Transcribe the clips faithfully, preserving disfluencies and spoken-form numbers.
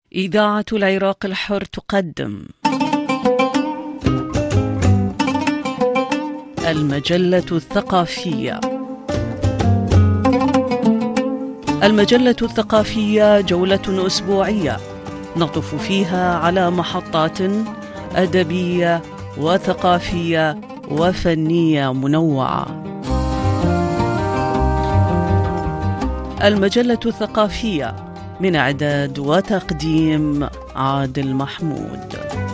إذاعة العراق الحر تقدم المجلة الثقافية. المجلة الثقافية جولة أسبوعية نطف فيها على محطات أدبية وثقافية وفنية منوعة. المجلة الثقافية من إعداد وتقديم عادل محمود.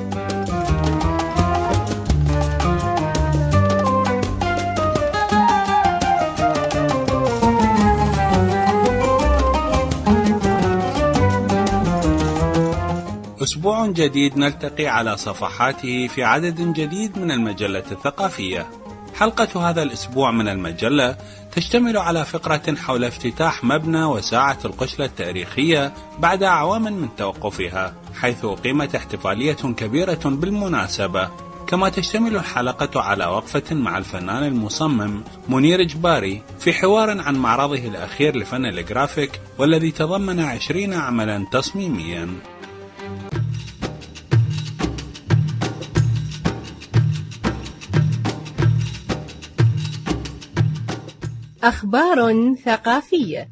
أسبوع جديد نلتقي على صفحاته في عدد جديد من المجلة الثقافية. حلقة هذا الأسبوع من المجلة تشتمل على فقرة حول افتتاح مبنى وساعة القشلة التاريخية بعد أعوام من توقفها، حيث أقيمت احتفالية كبيرة بالمناسبة. كما تشتمل الحلقة على وقفة مع الفنان المصمم منير جباري في حوار عن معرضه الأخير لفن الجرافيك، والذي تضمن عشرين عملا تصميميا. أخبار ثقافية.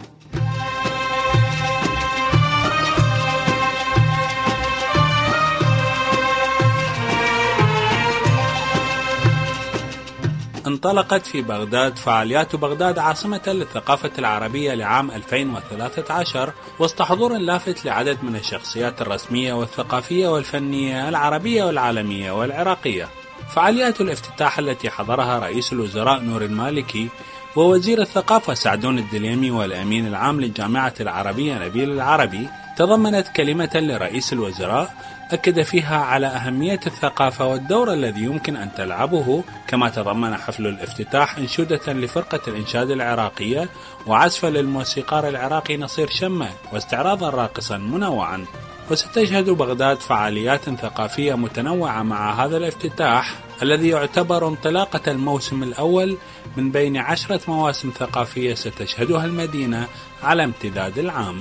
انطلقت في بغداد فعاليات بغداد عاصمة للثقافة العربية لعام ألفين وثلاثة عشر، وسط حضور لافت لعدد من الشخصيات الرسمية والثقافية والفنية العربية والعالمية والعراقية. فعاليات الافتتاح التي حضرها رئيس الوزراء نور المالكي ووزير الثقافة سعدون الدليمي والأمين العام للجامعة العربية نبيل العربي تضمنت كلمة لرئيس الوزراء أكد فيها على أهمية الثقافة والدور الذي يمكن أن تلعبه. كما تضمن حفل الافتتاح أنشودة لفرقة الإنشاد العراقية وعزفا للموسيقار العراقي نصير شمة واستعراضا راقصا منوعا. وستشهد بغداد فعاليات ثقافية متنوعة مع هذا الافتتاح الذي يعتبر انطلاقة الموسم الأول من بين عشرة مواسم ثقافية ستشهدها المدينة على امتداد العام.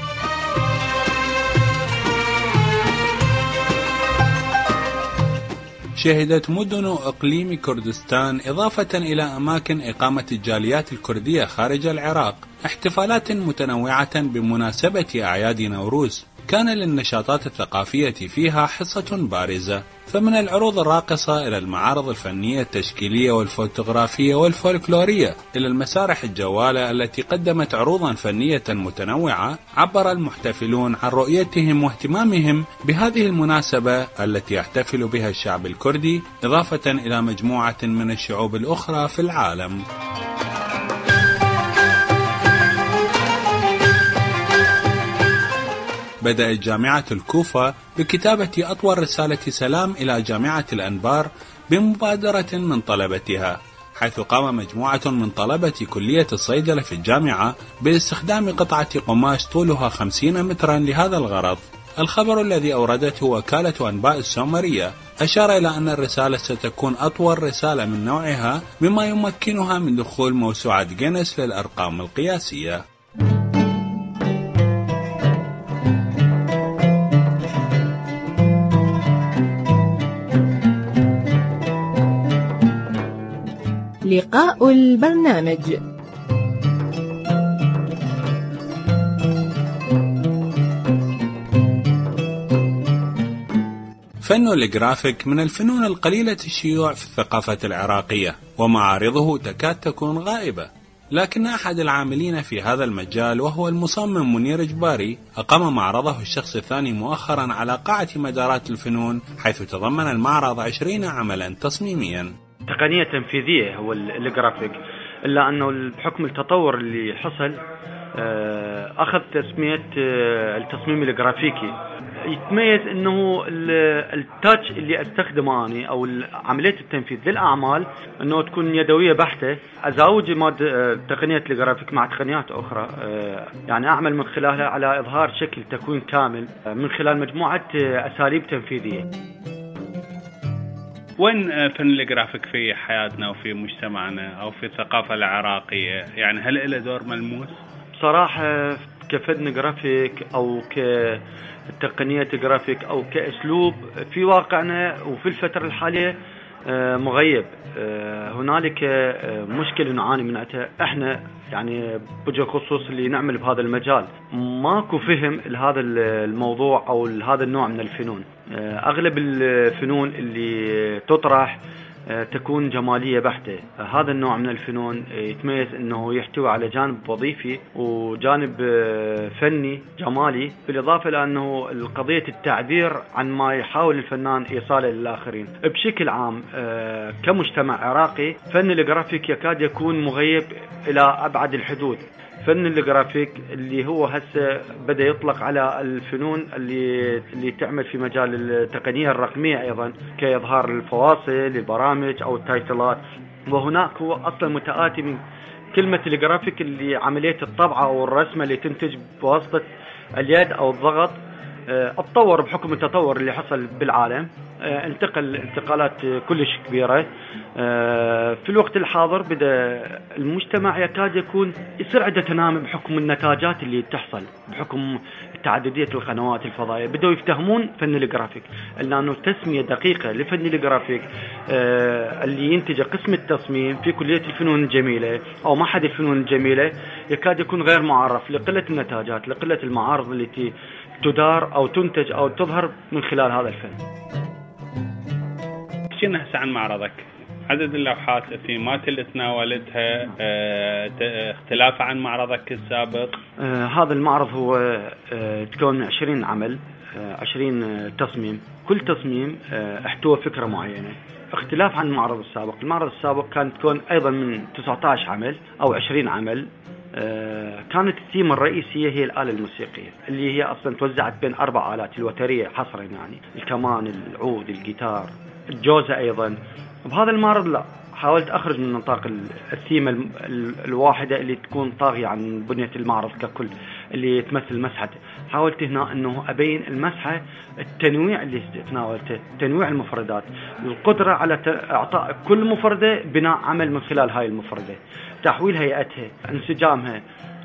شهدت مدن إقليم كردستان إضافة إلى أماكن إقامة الجاليات الكردية خارج العراق احتفالات متنوعة بمناسبة أعياد نوروز، كان للنشاطات الثقافية فيها حصة بارزة، فمن العروض الراقصة إلى المعارض الفنية التشكيلية والفوتوغرافية والفولكلورية إلى المسارح الجوالة التي قدمت عروضا فنية متنوعة. عبر المحتفلون عن رؤيتهم واهتمامهم بهذه المناسبة التي يحتفل بها الشعب الكردي إضافة إلى مجموعة من الشعوب الأخرى في العالم. بدأت جامعة الكوفة بكتابة أطول رسالة سلام إلى جامعة الأنبار بمبادرة من طلبتها، حيث قام مجموعة من طلبة كلية الصيدلة في الجامعة باستخدام قطعة قماش طولها خمسين مترا لهذا الغرض. الخبر الذي أوردته وكالة أنباء السومرية أشار إلى أن الرسالة ستكون أطول رسالة من نوعها، مما يمكنها من دخول موسوعة جينيس للأرقام القياسية. لقاء البرنامج. فن الجرافيك من الفنون القليلة الشيوع في الثقافة العراقية، ومعارضه تكاد تكون غائبة، لكن أحد العاملين في هذا المجال وهو المصمم منير جباري أقام معرضه الشخص الثاني مؤخرا على قاعة مدارات الفنون، حيث تضمن المعرض عشرين عملا تصميميا. تقنية تنفيذية هو الجرافيك، إلا أنه بحكم التطور اللي حصل أخذ تسمية التصميم الجرافيكي. يتميز أنه التاتش اللي أستخدمه أنا أو عملية التنفيذ للأعمال أنه تكون يدوية بحتة، أزاوج ماد تقنية الجرافيك مع تقنيات أخرى، يعني أعمل من خلالها على إظهار شكل تكوين كامل من خلال مجموعة أساليب تنفيذية. وين فن الجرافيك في حياتنا وفي مجتمعنا أو في الثقافة العراقية؟ يعني هل له دور ملموس؟ بصراحة كفن جرافيك أو ك كتقنية جرافيك أو كأسلوب في واقعنا وفي الفترة الحالية مغيب. هنالك مشكلة نعاني منها احنا يعني بوجه خصوص اللي نعمل بهذا المجال، ماكو فهم لهذا الموضوع او لهذا النوع من الفنون. اغلب الفنون اللي تطرح تكون جمالية بحتة. هذا النوع من الفنون يتميز انه يحتوي على جانب وظيفي وجانب فني جمالي، بالاضافة لانه قضية التعبير عن ما يحاول الفنان ايصاله للاخرين. بشكل عام كمجتمع عراقي فن الجرافيك يكاد يكون مغيب الى ابعد الحدود. فن الجرافيك اللي هو هسه بدأ يطلق على الفنون اللي اللي تعمل في مجال التقنية الرقمية أيضا، كإظهار الفواصل البرامج أو التايتلات. وهناك هو أصلا متآتي من كلمة الجرافيك اللي عملية الطبعة أو الرسمة اللي تنتج بواسطة اليد أو الضغط. اتطور بحكم التطور اللي حصل بالعالم، انتقل انتقالات كلش كبيرة. في الوقت الحاضر بدأ المجتمع يكاد يكون يصير عنده تنامي بحكم النتاجات اللي تحصل، بحكم تعددية القنوات الفضائية. بدأوا يفتهمون فن الجرافيك لأنه تسمية دقيقة لفن الجرافيك اللي ينتج قسم التصميم في كلية الفنون الجميلة أو معهد الفنون الجميلة يكاد يكون غير معرف لقلة النتاجات، لقلة المعارض التي تدار أو تنتج أو تظهر من خلال هذا الفن. شنو هسه عن معرضك؟ عدد اللوحات الثيمات اللي تناولتها اه اختلاف عن معرضك السابق؟ آه هذا المعرض هو آه تكون من عشرين عمل، آه عشرين آه تصميم. كل تصميم آه احتوى فكرة معينة، اختلاف عن المعرض السابق. المعرض السابق كانت تكون أيضا من تسعة عشر عمل أو عشرين عمل. آه كانت الثيمة الرئيسية هي الآلة الموسيقية اللي هي أصلا توزعت بين أربع آلات الوترية حصرا، يعني الكمان، العود، الجيتار، الجوزة أيضا. بهذا المعرض لا، حاولت أخرج من نطاق الثيمة الواحدة اللي تكون طاغية عن بنية المعرض ككل اللي تمثل مسحة. حاولت هنا أنه أبين المسحة التنويع اللي تناولته، تنويع المفردات، القدرة على إعطاء كل مفردة بناء عمل من خلال هاي المفردة، تحويل هيئتها، انسجامها،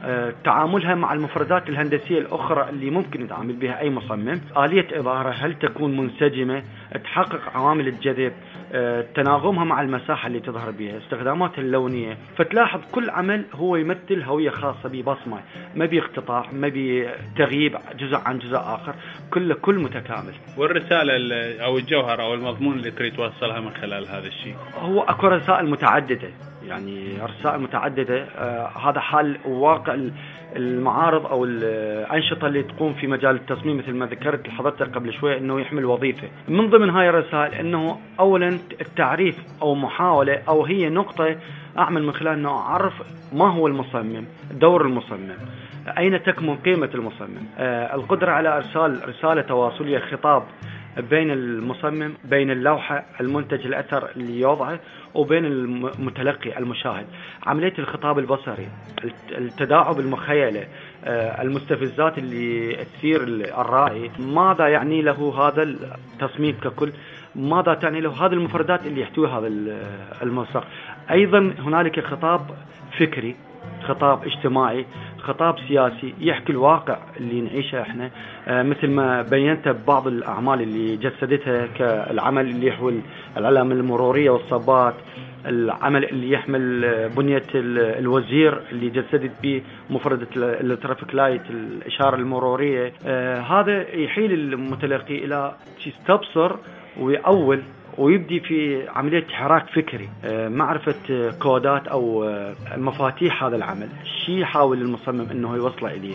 تعاملها مع المفردات الهندسية الأخرى اللي ممكن يتعامل بها أي مصمم، آلية إظهارها هل تكون منسجمة، تحقق عوامل الجذب، تناغمها مع المساحة اللي تظهر بها، استخداماتها اللونية. فتلاحظ كل عمل هو يمثل هوية خاصة ببصمة، ما باختطاف، ما بتغييب جزء عن جزء آخر، كله كل متكامل. والرسالة أو الجوهر أو المضمون اللي تريد توصلها من خلال هذا الشيء؟ هو أكو رسائل متعددة، يعني رسائل متعددة. آه هذا حال واقع المعارض أو الأنشطة اللي تقوم في مجال التصميم، مثل ما ذكرت لحضرتك قبل شوي أنه يحمل وظيفة. من ضمن هاي الرسائل أنه أولا التعريف أو محاولة أو هي نقطة أعمل من خلال أنه أعرف ما هو المصمم، دور المصمم، أين تكمن قيمة المصمم، آه القدرة على إرسال رسالة تواصلية، خطاب بين المصمم، بين اللوحة المنتج الأثر اللي يوضعه، وبين المتلقي المشاهد. عملية الخطاب البصري، التداعب المخيلة، المستفزات اللي تثير الرائي، ماذا يعني له هذا التصميم ككل، ماذا تعني له هذه المفردات اللي يحتوي هذا المساق. أيضا هنالك خطاب فكري، خطاب اجتماعي، خطاب سياسي يحكي الواقع اللي نعيشه احنا، آه مثل ما بينت ببعض الأعمال اللي جسدتها، كالعمل اللي يحوي العلامة المرورية والصبات، العمل اللي يحمل بنية الوزير اللي جسدت به مفردة الترافيك لايت، الإشارة المرورية. آه هذا يحيل المتلقي إلى يستبصر ويأول ويبدي في عملية حراك فكري، معرفة كودات أو مفاتيح هذا العمل، شيء يحاول المصمم أنه يوصله إليه.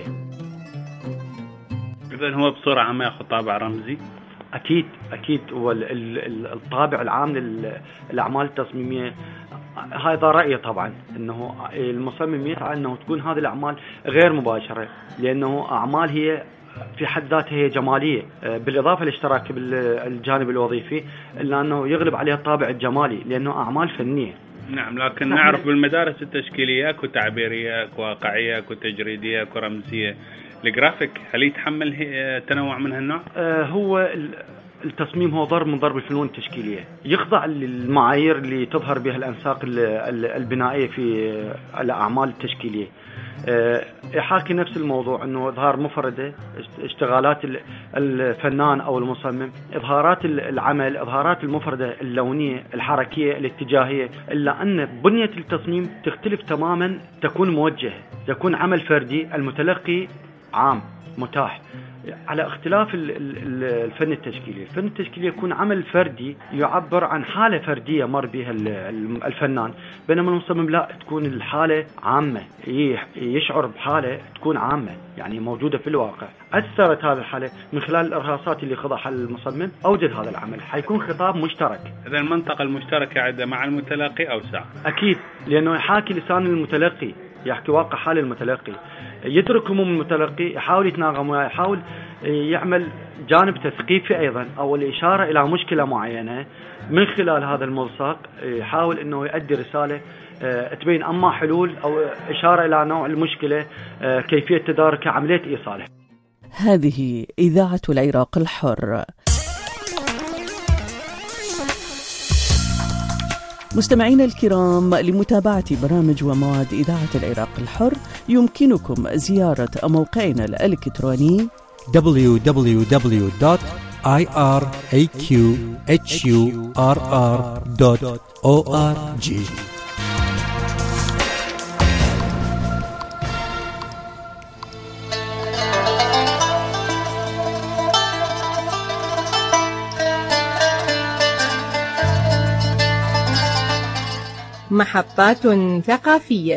إذن هو بصورة عامة يأخذ طابع رمزي؟ أكيد أكيد. هو الطابع العام للأعمال التصميمية هذا رأيي طبعا، أنه المصمم يسعى أنه تكون هذه الأعمال غير مباشرة، لأنه أعمال هي في حد ذاتها هي جمالية، بالإضافة للاشتراك بالجانب الوظيفي، إلا أنه يغلب عليها الطابع الجمالي لأنه أعمال فنية. نعم، لكن نعرف بالمدارس التشكيلية كو تعبيرية، كو واقعية، كو تجريدية، كو رمزية. الجرافيك هل يتحمل تنوع من هالنوع؟ آه هو التصميم هو ضرب من ضرب الفنون التشكيلية، يخضع للمعايير اللي تظهر بها الأنساق البنائية في الأعمال التشكيلية. يحاكي نفس الموضوع، انه اظهار مفردة، اشتغالات الفنان او المصمم، اظهارات العمل، اظهارات المفردة اللونية الحركية الاتجاهية، الا ان بنية التصميم تختلف تماما، تكون موجهة، يكون عمل فردي، المتلقي عام متاح، على اختلاف الفن التشكيلي. الفن التشكيلي يكون عمل فردي يعبر عن حالة فردية مر بها الفنان، بينما المصمم لا، تكون الحالة عامة، يشعر بحالة تكون عامة يعني موجودة في الواقع. أثرت هذه الحالة من خلال الإرهاصات اللي خضعها المصمم، أوجد هذا العمل، حيكون خطاب مشترك. إذا المنطقة المشتركة عندها مع المتلقي أوسع. أكيد، لأنه يحاكي لسان المتلقي، يحكي واقع حال المتلقي، يدرك هموم المتلقي، يحاول يتناغم وياه، يحاول يعمل جانب تثقيفي أيضا، أو الإشارة إلى مشكلة معينة من خلال هذا الملصق، يحاول أنه يؤدي رسالة تبين أما حلول أو إشارة إلى نوع المشكلة، كيفية تداركها، عملية إيصالها. هذه إذاعة العراق الحر. مستمعينا الكرام، لمتابعة برامج ومواد إذاعة العراق الحر يمكنكم زيارة موقعنا الإلكتروني دبليو دبليو دبليو دوت آي آر إيه كيو إتش يو آر آر دوت أو آر جي. محطات ثقافية.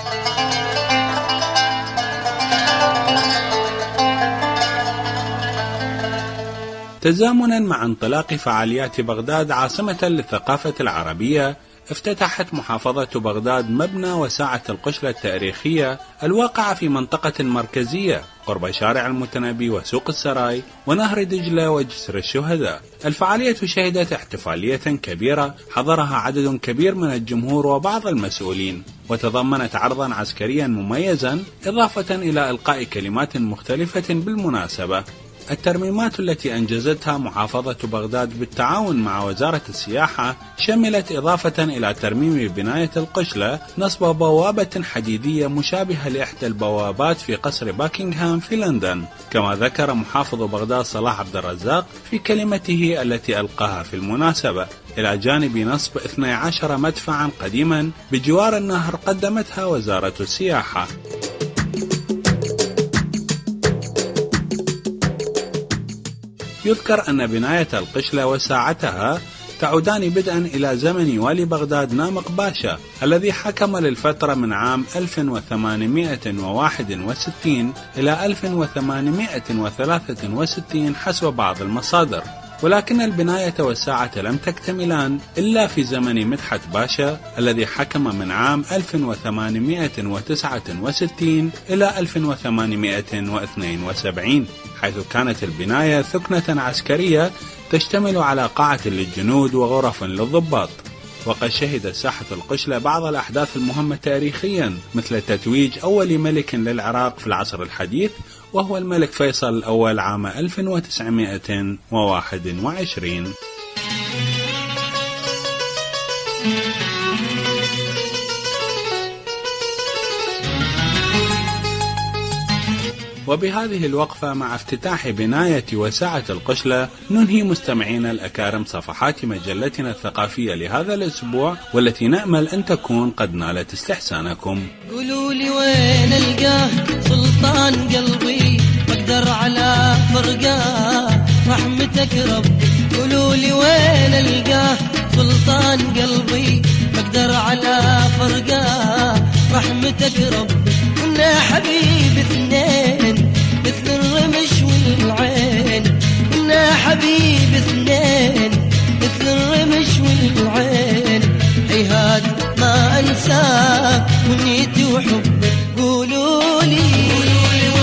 تزامنا مع انطلاق فعاليات بغداد عاصمة للثقافة العربية، افتتحت محافظة بغداد مبنى وساعة القشلة التاريخية الواقعة في منطقة مركزية قرب شارع المتنبي وسوق السراي ونهر دجلة وجسر الشهداء. الفعالية شهدت احتفالية كبيرة حضرها عدد كبير من الجمهور وبعض المسؤولين، وتضمنت عرضا عسكريا مميزا إضافة إلى إلقاء كلمات مختلفة بالمناسبة. الترميمات التي أنجزتها محافظة بغداد بالتعاون مع وزارة السياحة شملت إضافة إلى ترميم بناية القشلة نصب بوابة حديدية مشابهة لإحدى البوابات في قصر باكنغهام في لندن، كما ذكر محافظ بغداد صلاح عبد الرزاق في كلمته التي ألقاها في المناسبة، إلى جانب نصب اثني عشر مدفعا قديما بجوار النهر قدمتها وزارة السياحة. يذكر أن بناية القشلة وساعتها تعودان بدءا إلى زمن والي بغداد نامق باشا الذي حكم للفترة من عام ألف وثمانمائة وواحد وستين إلى ألف وثمانمائة وثلاثة وستين حسب بعض المصادر، ولكن البناية والساعة لم تكتملان إلا في زمن مدحت باشا الذي حكم من عام ألف وثمانمائة وتسعة وستين إلى ألف وثمانمائة واثنين وسبعين، حيث كانت البناية ثكنة عسكرية تشتمل على قاعة للجنود وغرف للضباط. وقد شهد ساحة القشلة بعض الأحداث المهمة تاريخيا، مثل تتويج أول ملك للعراق في العصر الحديث وهو الملك فيصل الأول عام ألف وتسعمائة وواحد وعشرين. وبهذه الوقفة مع افتتاح بناية وساعة القشلة ننهي مستمعينا الأكارم صفحات مجلتنا الثقافية لهذا الأسبوع، والتي نأمل أن تكون قد نالت استحسانكم. قولوا لي وين ألقاه سلطان قلبي، أقدر على فرقاه رحمتك ربي. قولوا لي وين ألقاه سلطان قلبي، أقدر على فرقاه رحمتك ربي. كنا حبيب اثنين مثل الرمش والعين، كنا حبيب اثنين مثل الرمش والعين. هيهات ما انساك ونيتي وحبك. قولوا لي